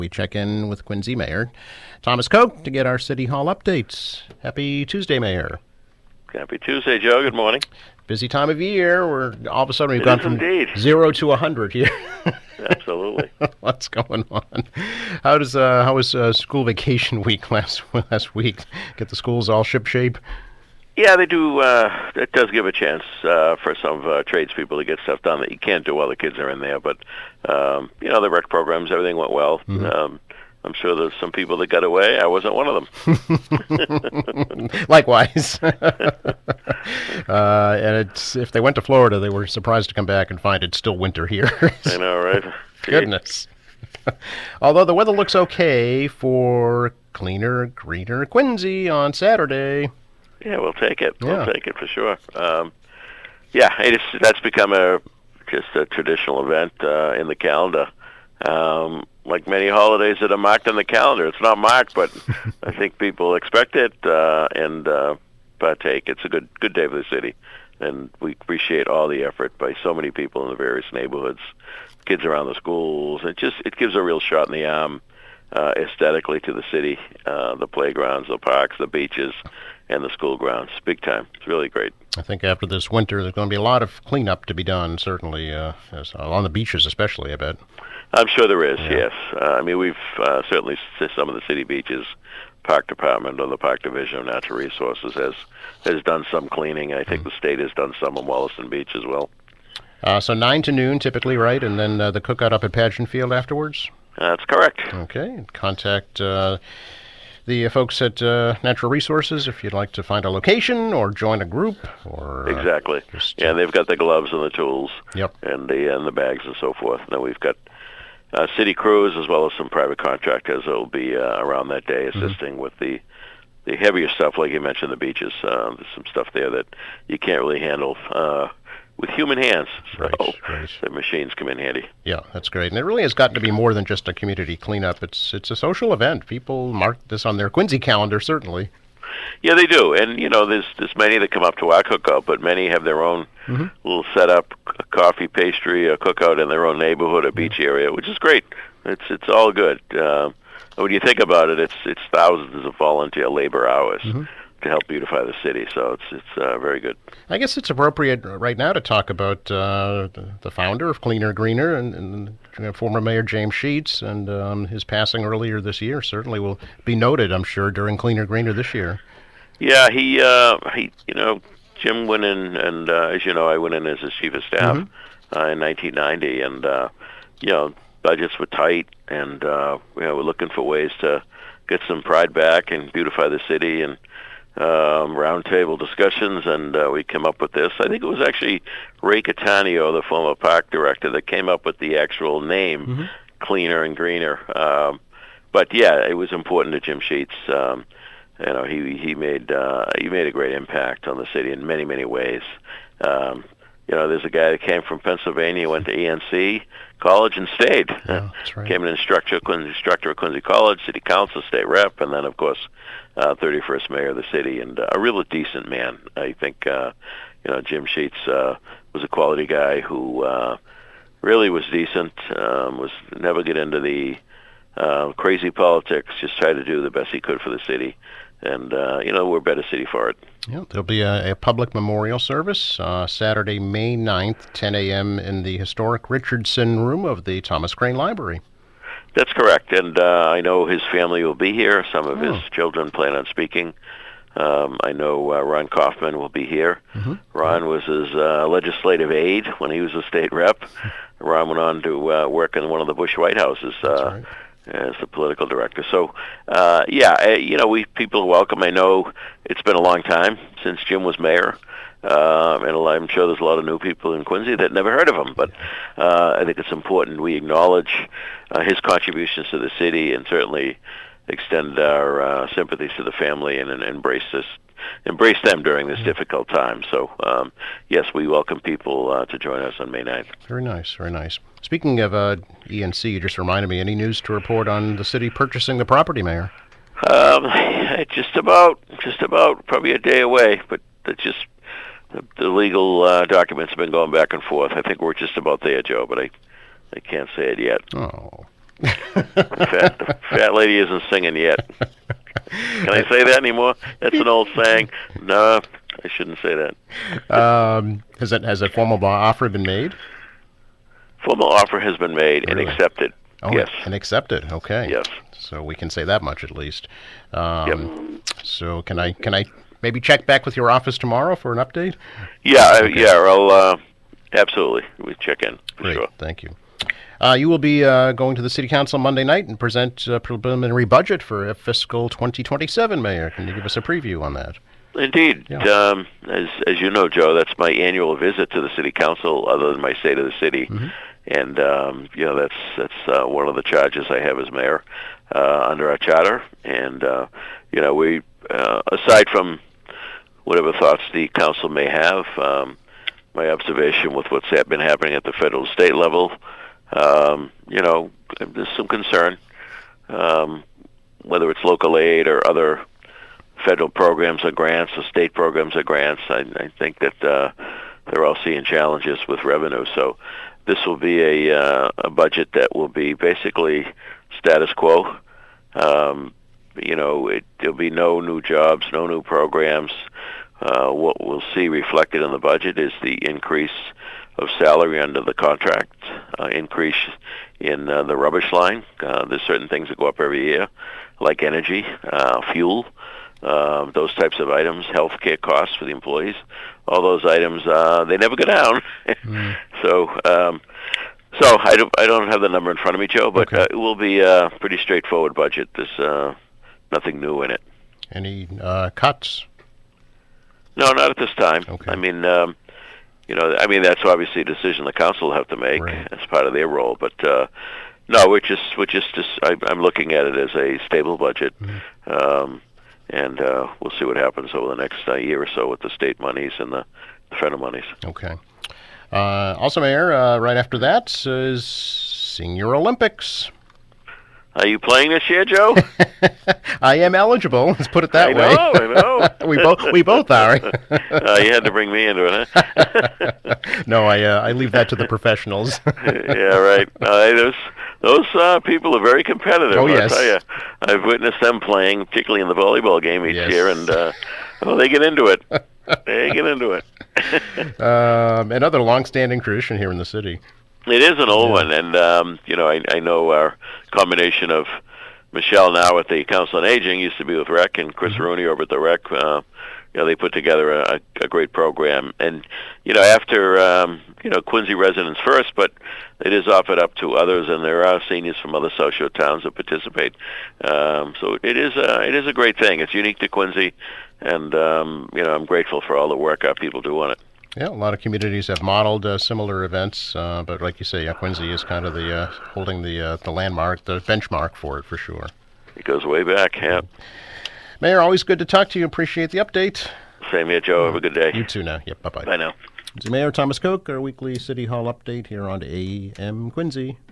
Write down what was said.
We check in with Quincy Mayor Thomas Koch to get our City Hall updates. Happy Tuesday, Mayor. Happy Tuesday, Joe. Good morning. Busy time of year. We're all of a sudden we've It gone is from indeed. 0 to 100 here. Absolutely. What's going on? How was school vacation week last week? Get the schools all shipshape? Yeah, they do. It does give a chance for some tradespeople to get stuff done that you can't do while the kids are in there. But the rec programs, everything went well. Mm-hmm. I'm sure there's some people that got away. I wasn't one of them. Likewise. And if they went to Florida, they were surprised to come back and find it's still winter here. I know, right? Goodness. Although the weather looks okay for cleaner, greener Quincy on Saturday. Yeah, we'll take it. Yeah. We'll take it for sure. That's become just a traditional event in the calendar. Like many holidays that are marked on the calendar, it's not marked, but I think people expect it and partake. It's a good day for the city, and we appreciate all the effort by so many people in the various neighborhoods, kids around the schools. It gives a real shot in the arm aesthetically to the city, the playgrounds, the parks, the beaches, and the school grounds. Big time. It's really great. I think after this winter, there's going to be a lot of cleanup to be done, certainly, on the beaches especially, I bet. I'm sure there is, Yeah. yes. We've certainly, some of the city beaches, Park Department or the Park Division of Natural Resources has done some cleaning. I think the state has done some on Wollaston Beach as well. So 9 to noon typically, right? And then the cookout up at Pageant Field afterwards? That's correct. Okay. Contact the folks at Natural Resources if you'd like to find a location or join a group. Or Exactly. They've got the gloves and the tools. Yep. And the bags and so forth. Now we've got city crews as well as some private contractors that will be around that day assisting with the heavier stuff, like you mentioned, the beaches. There's some stuff there that you can't really handle with human hands, so Right. the machines come in handy. Yeah, that's great. And it really has gotten to be more than just a community cleanup. It's a social event. People mark this on their Quincy calendar, certainly. Yeah, they do, and there's many that come up to our cookout, but many have their own little setup, coffee, pastry, a cookout in their own neighborhood, a beach area, which is great. It's all good. When you think about it, it's thousands of volunteer labor hours to help beautify the city, so it's very good. I guess it's appropriate right now to talk about the founder of Cleaner Greener and former Mayor James Sheets, and his passing earlier this year certainly will be noted, I'm sure, during Cleaner Greener this year. Yeah, he Jim went in, and as you know, I went in as his chief of staff in 1990, and budgets were tight, and we're looking for ways to get some pride back and beautify the city, and roundtable discussions, and we came up with this. I think it was actually Ray Catania, the former park director, that came up with the actual name, Cleaner and Greener. But yeah, it was important to Jim Sheets. He made a great impact on the city in many, many ways. There's a guy that came from Pennsylvania, went to ENC College and stayed. Yeah, that's right. Came an instructor at Quincy College, city council, state rep, and then, of course, 31st mayor of the city, and a real decent man. I think, Jim Sheets was a quality guy who really was decent, was never get into the crazy politics, just tried to do the best he could for the city. And, we're a better city for it. Yeah, there'll be a public memorial service Saturday, May 9th, 10 a.m. in the historic Richardson Room of the Thomas Crane Library. That's correct. And I know his family will be here. Some of his children plan on speaking. I know Ron Kaufman will be here. Ron was his legislative aide when he was a state rep. Ron went on to work in one of the Bush White Houses. Right. As the political director. So, people are welcome. I know it's been a long time since Jim was mayor, and I'm sure there's a lot of new people in Quincy that never heard of him, but I think it's important we acknowledge his contributions to the city and certainly extend our sympathies to the family and embrace them during this difficult time. So, yes, we welcome people to join us on May 9th. Very nice, very nice. Speaking of ENC, you just reminded me, any news to report on the city purchasing the property, Mayor? Just about, probably a day away, but the legal documents have been going back and forth. I think we're just about there, Joe, but I can't say it yet. Oh. The fat lady isn't singing yet. Can I say that anymore? That's an old saying. No, I shouldn't say that. Has a formal offer been made? Formal offer has been made and accepted. Oh, yes. And accepted. Okay. Yes. So we can say that much at least. Yep. So can I maybe check back with your office tomorrow for an update? Yeah. I'll absolutely. We check in. Great. Sure. Thank you. You will be going to the City Council Monday night and present a preliminary budget for fiscal 2027, Mayor. Can you give us a preview on that? Indeed. Yeah. As you know, Joe, that's my annual visit to the City Council, other than my State of the City. Mm-hmm. And that's one of the charges I have as mayor under our charter. And we aside from whatever thoughts the council may have, my observation with what's been happening at the federal state level, there's some concern, whether it's local aid or other federal programs or grants or state programs or grants. I think that they're all seeing challenges with revenue. So this will be a budget that will be basically status quo. There'll be no new jobs, no new programs. What we'll see reflected in the budget is the increase of salary under the contract, increase in the rubbish line. There's certain things that go up every year, like energy, fuel, those types of items, healthcare costs for the employees. All those items, they never go down. So I don't have the number in front of me, Joe, but it will be a pretty straightforward budget. There's nothing new in it. Any cuts? No, not at this time. Okay. I mean, that's obviously a decision the council will have to make as part of their role. But no, we're just. I'm looking at it as a stable budget, and we'll see what happens over the next year or so with the state monies and the federal monies. Okay. Also, Mayor, right after that is Senior Olympics. Are you playing this year, Joe? I am eligible. Let's put it that way. I know. we both are. You had to bring me into it, huh? No, I leave that to the professionals. Yeah, right. Those people are very competitive. Oh, yes. I'll tell you, I've witnessed them playing, particularly in the volleyball game each year, and they get into it. They get into it. Another long-standing tradition here in the city. It is an old one, and I know our combination of Michelle now at the Council on Aging used to be with Rec, and Chris Rooney over at the Rec. They put together a great program, and after Quincy residents first, but it is offered up to others, and there are seniors from other South Shore towns that participate. So it is a great thing. It's unique to Quincy, and I'm grateful for all the work our people do on it. Yeah, a lot of communities have modeled similar events, but like you say, Quincy is kind of the holding the landmark, the benchmark for it, for sure. It goes way back, yeah. Mayor, always good to talk to you. Appreciate the update. Same here, Joe. Have a good day. You too now. Yep, bye-bye. Bye now. It's Mayor Thomas Koch, our weekly City Hall update here on AM Quincy.